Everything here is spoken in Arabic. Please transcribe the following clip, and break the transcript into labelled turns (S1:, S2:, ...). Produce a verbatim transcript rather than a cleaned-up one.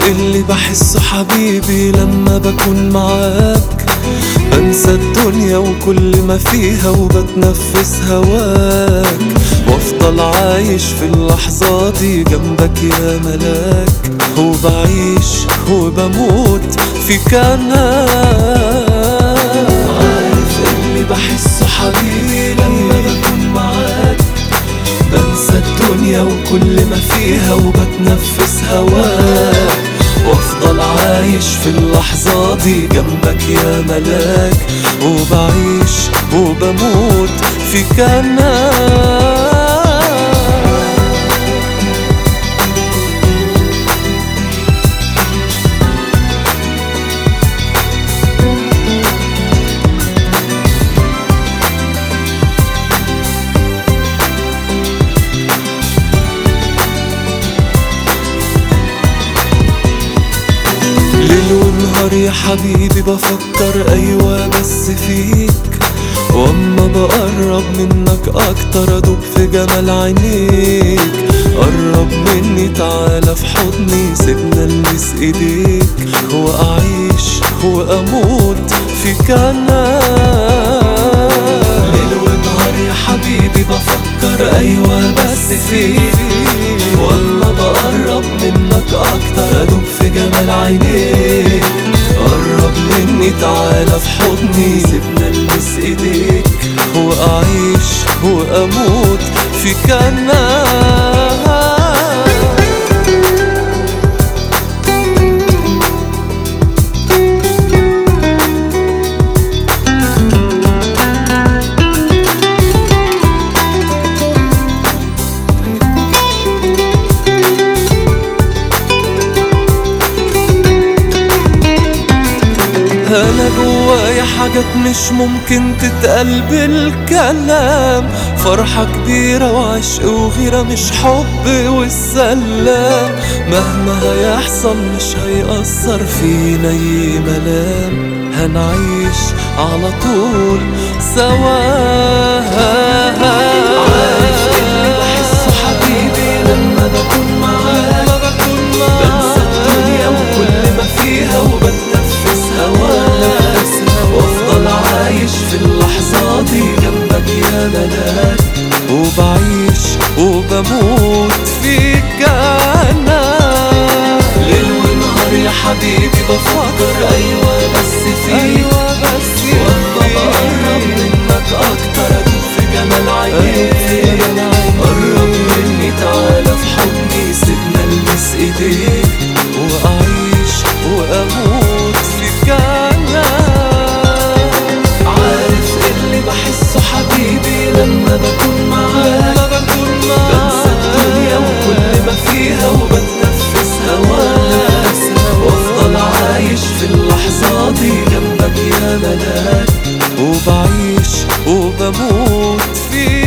S1: اللي بحسه حبيبي لما بكون معاك، بنسى الدنيا وكل ما فيها وبتنفس هواك، وافضل عايش في اللحظة دي جنبك يا ملاك، وبعيش وبموت فيك انا. عارف اللي بحسه حبيبي لما بكون معاك، بنسى الدنيا وكل ما فيها وبتنفس هواك، وافضل عايش في اللحظة دي جنبك يا ملاك، وبعيش وبموت فيك انا. ليل ونهار يا حبيبي بفكر أيوة بس فيك، واما بقرب منك اكتر ادوب في جمال عينيك. قرب مني تعالى في حضني سيبنا المس ايديك، واعيش واموت فيك انا. ليل ونهار يا حبيبي بفكر ايوه بس فيك، واما بقرب منك اكتر ادوب في جمال عينيك. قرب مني تعالى في حضني سيبنا المس ايديك، واعيش واموت فيك انا. أنا جوايا حاجات مش ممكن تتقال بالكلام، فرحة كبيرة وعشق وغيرة مش حب والسلام. مهما هيحصل مش هيأثر فينا أي ملام، هنعيش على طول سوا. عارف اللي بحسه حبيبي لما بكون معاك، بنسى الدنيا وكل ما فيها وبتنفس هواك، وافضل عايش في اللحظة دي جنبك يا ملاك، وبعيش وبموت فيك انا. ليل ونهار يا حبيبي بفكر ايوه بس فيك، واما بقرب منك اكتر ادوب في جمال عينيك. قرب مني تعالى في حضني سيبنا المس ايديك، واعيش واموت فيك انا. عارف اللي بحسه حبيبي لما بكون معاك، بنسى الدنيا وكل ما فيها وبتنفس هواك، وافضل عايش في اللحظة دي جنبك يا ملاك، وبعيش وبموت فيك.